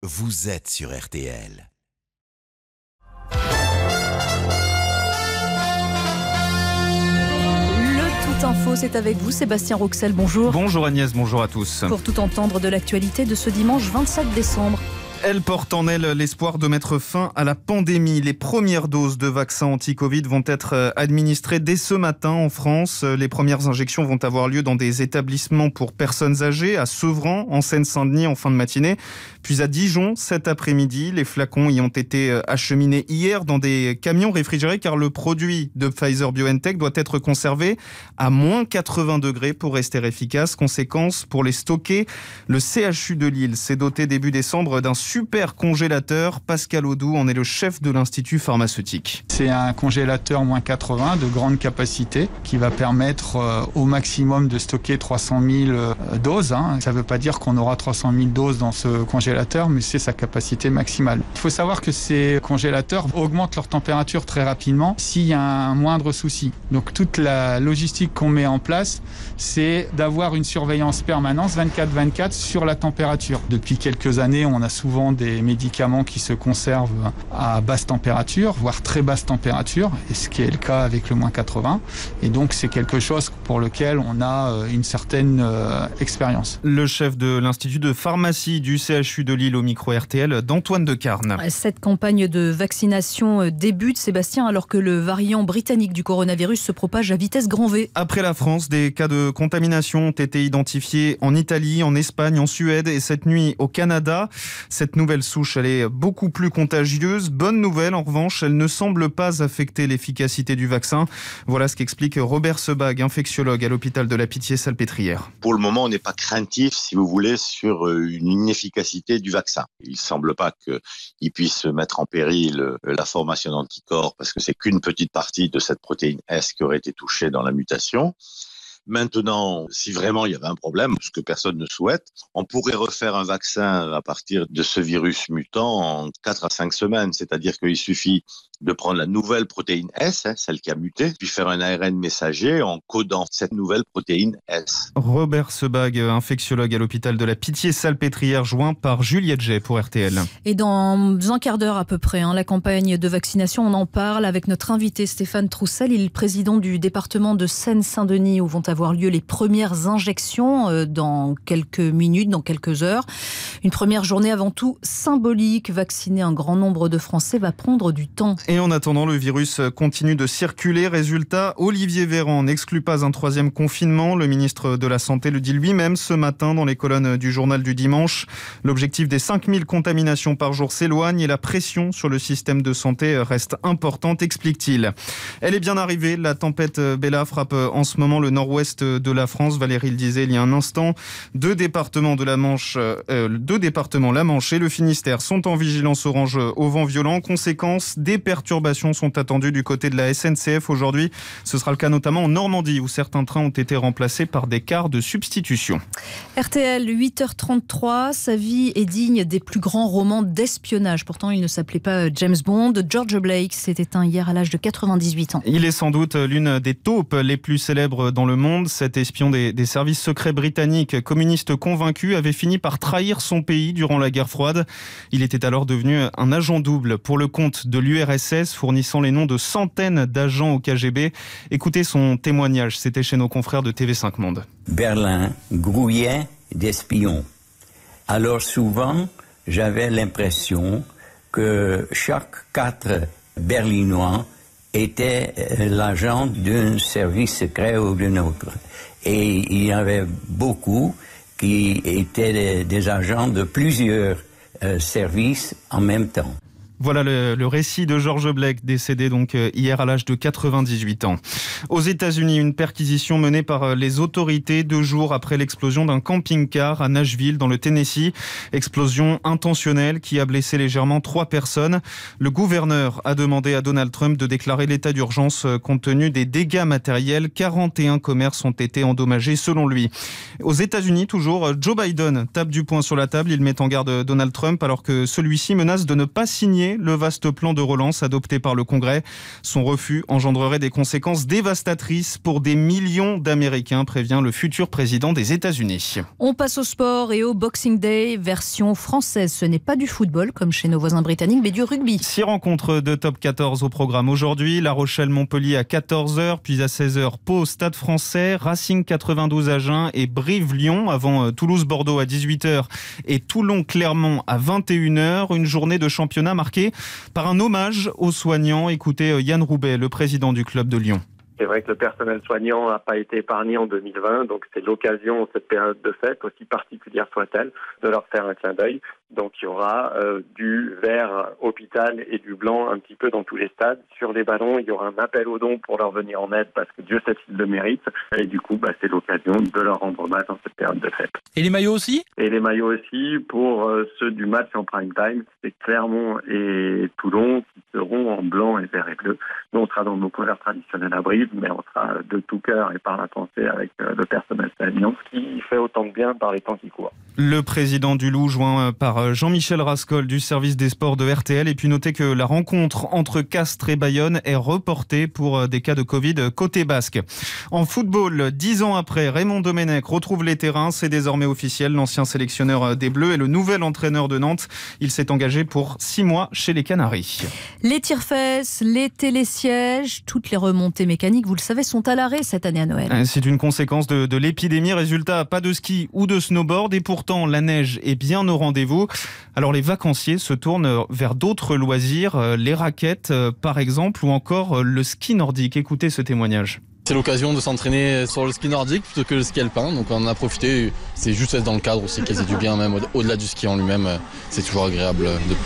vous êtes sur RTL. Le Tout Info, c'est avec vous, Sébastien Rouxel, bonjour. Bonjour Agnès, bonjour à tous. Pour tout entendre de l'actualité de ce dimanche 27 décembre. Elle porte en elle l'espoir de mettre fin à la pandémie. Les premières doses de vaccins anti-Covid vont être administrées dès ce matin en France. Les premières injections vont avoir lieu dans des établissements pour personnes âgées, à Sevran, en Seine-Saint-Denis, en fin de matinée, puis à Dijon cet après-midi. Les flacons y ont été acheminés hier dans des camions réfrigérés car le produit de Pfizer-BioNTech doit être conservé à moins 80 degrés pour rester efficace. Conséquence, pour les stocker, le CHU de Lille s'est doté début décembre d'un super congélateur. Pascal Audoux en est le chef de l'Institut pharmaceutique. C'est un congélateur moins 80 de grande capacité qui va permettre au maximum de stocker 300 000 doses. Ça ne veut pas dire qu'on aura 300 000 doses dans ce congélateur, mais c'est sa capacité maximale. Il faut savoir que ces congélateurs augmentent leur température très rapidement s'il y a un moindre souci. Donc toute la logistique qu'on met en place, c'est d'avoir une surveillance permanente 24/24 sur la température. Depuis quelques années, on a souvent des médicaments qui se conservent à basse température, voire très basse température, et ce qui est le cas avec le moins 80. Et donc c'est quelque chose pour lequel on a une certaine expérience. Le chef de l'Institut de pharmacie du CHU de Lille au micro RTL d'Antoine Decarne. Cette campagne de vaccination débute, Sébastien, alors que le variant britannique du coronavirus se propage à vitesse grand V. Après la France, des cas de contamination ont été identifiés en Italie, en Espagne, en Suède et cette nuit au Canada. Cette nouvelle souche, elle est beaucoup plus contagieuse. Bonne nouvelle, en revanche, elle ne semble pas affecter l'efficacité du vaccin. Voilà ce qu'explique Robert Sebag, infectiologue à l'hôpital de la Pitié-Salpêtrière. Pour le moment, on n'est pas craintif, si vous voulez, sur une inefficacité du vaccin. Il ne semble pas qu'il puisse mettre en péril la formation d'anticorps parce que c'est qu'une petite partie de cette protéine S qui aurait été touchée dans la mutation. Maintenant, si vraiment il y avait un problème, ce que personne ne souhaite, on pourrait refaire un vaccin à partir de ce virus mutant en 4 à 5 semaines. C'est-à-dire qu'il suffit de prendre la nouvelle protéine S, celle qui a muté, puis faire un ARN messager en codant cette nouvelle protéine S. Robert Sebag, infectiologue à l'hôpital de la Pitié-Salpêtrière, joint par Juliette Jay pour RTL. Et dans un quart d'heure à peu près, la campagne de vaccination, on en parle avec notre invité Stéphane Troussel. Il est le président du département de Seine-Saint-Denis où vont avoir lieu les premières injections dans quelques minutes, dans quelques heures. Une première journée avant tout symbolique. Vacciner un grand nombre de Français va prendre du temps. Et en attendant, le virus continue de circuler. Résultat, Olivier Véran n'exclut pas un troisième confinement. Le ministre de la Santé le dit lui-même ce matin dans les colonnes du journal du dimanche. L'objectif des 5000 contaminations par jour s'éloigne et la pression sur le système de santé reste importante, explique-t-il. Elle est bien arrivée. La tempête Bella frappe en ce moment le nord-ouest de la France. Valérie le disait il y a un instant. Deux départements, la Manche et le Finistère sont en vigilance orange au vent violent. Conséquence, des perturbations sont attendues du côté de la SNCF aujourd'hui. Ce sera le cas notamment en Normandie où certains trains ont été remplacés par des cars de substitution. RTL, 8h33, sa vie est digne des plus grands romans d'espionnage. Pourtant, il ne s'appelait pas James Bond. George Blake s'est éteint hier à l'âge de 98 ans. Il est sans doute l'une des taupes les plus célèbres dans le monde. Cet espion des services secrets britanniques, communiste convaincu, avait fini par trahir son pays durant la guerre froide. Il était alors devenu un agent double pour le compte de l'URSS, fournissant les noms de centaines d'agents au KGB. Écoutez son témoignage, c'était chez nos confrères de TV5 Monde. Berlin grouillait d'espions. Alors souvent, j'avais l'impression que chaque 4 Berlinois était l'agent d'un service secret ou d'un autre. Et il y avait beaucoup qui étaient des agents de plusieurs services en même temps. Voilà le récit de George Blake, décédé donc hier à l'âge de 98 ans. Aux États-Unis, une perquisition menée par les autorités 2 jours après l'explosion d'un camping-car à Nashville, dans le Tennessee. Explosion intentionnelle qui a blessé légèrement 3 personnes. Le gouverneur a demandé à Donald Trump de déclarer l'état d'urgence compte tenu des dégâts matériels. 41 commerces ont été endommagés selon lui. Aux États-Unis, toujours, Joe Biden tape du poing sur la table. Il met en garde Donald Trump alors que celui-ci menace de ne pas signer signé le vaste plan de relance adopté par le Congrès. Son refus engendrerait des conséquences dévastatrices pour des millions d'Américains, prévient le futur président des États-Unis. On passe au sport et au Boxing Day, version française. Ce n'est pas du football comme chez nos voisins britanniques, mais du rugby. 6 rencontres de top 14 au programme aujourd'hui. La Rochelle-Montpellier à 14h, puis à 16h, Pau, Stade français, Racing 92 Agen et Brive-Lyon avant Toulouse-Bordeaux à 18h et Toulon-Clermont à 21h. Une journée de championnat marquée par un hommage aux soignants. Écoutez Yann Roubaix, le président du club de Lyon. C'est vrai que le personnel soignant n'a pas été épargné en 2020, donc c'est l'occasion, cette période de fête, aussi particulière soit-elle, de leur faire un clin d'œil. Donc il y aura du vert hôpital et du blanc un petit peu dans tous les stades. Sur les ballons, il y aura un appel aux dons pour leur venir en aide parce que Dieu sait s'ils le méritent. Et du coup, c'est l'occasion de leur rendre hommage dans cette période de fête. Et les maillots aussi ? Et les maillots aussi pour ceux du match en prime time. C'est Clermont et Toulon qui seront en blanc et vert et bleu. Nous, on sera dans nos couleurs traditionnelles à Brive, mais on sera de tout cœur et par la pensée avec le personnel soignant, ce qui fait autant de bien par les temps qui courent. Le président du Loup, joint par Jean-Michel Rascol du service des sports de RTL. Et puis notez que la rencontre entre Castres et Bayonne est reportée pour des cas de Covid côté basque. En football, 10 ans après, Raymond Domenech retrouve les terrains. C'est désormais officiel. L'ancien sélectionneur des Bleus est le nouvel entraîneur de Nantes. Il s'est engagé pour 6 mois chez les Canaries. Les tire-fesses, les télésièges, toutes les remontées mécaniques, vous le savez, sont à l'arrêt cette année à Noël. C'est une conséquence de l'épidémie. Résultat, pas de ski ou de snowboard. Et pourtant, la neige est bien au rendez-vous. Alors les vacanciers se tournent vers d'autres loisirs, les raquettes par exemple, ou encore le ski nordique. Écoutez ce témoignage. C'est l'occasion de s'entraîner sur le ski nordique plutôt que le ski alpin, donc on en a profité. C'est juste être dans le cadre aussi qui faisait du bien, même au-delà du ski en lui-même. C'est toujours agréable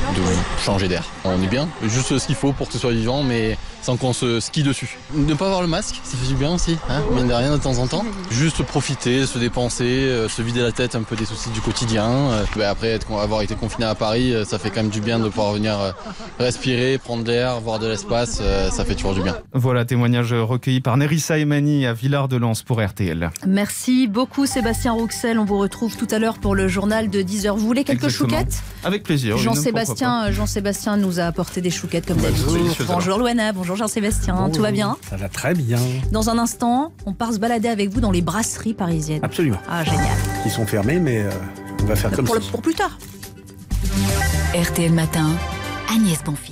de changer d'air. On est bien, juste ce qu'il faut pour que ce soit vivant, mais sans qu'on se skie dessus. Ne pas avoir le masque, ça fait du bien aussi, mine de rien de temps en temps. Juste profiter, se dépenser, se vider la tête un peu des soucis du quotidien. Après avoir été confiné à Paris, ça fait quand même du bien de pouvoir venir respirer, prendre l'air, voir de l'espace, ça fait toujours du bien. Voilà, témoignage recueilli par Nerissa Emani à Villard-de-Lans pour RTL. Merci beaucoup Sébastien Rouxel, on vous retrouve tout à l'heure pour le journal de 10h. Vous voulez quelques chouquettes ? Avec plaisir. Jean-Sébastien nous a apporté des chouquettes comme d'habitude. Bonjour Louana, bonjour Jean-Sébastien, bonjour. Tout va bien ? Ça va très bien. Dans un instant, on part se balader avec vous dans les brasseries parisiennes. Absolument. Ah, génial. Ils sont fermés, mais on va faire comme ça. Pour plus tard. RTL Matin, Agnès Bonfils.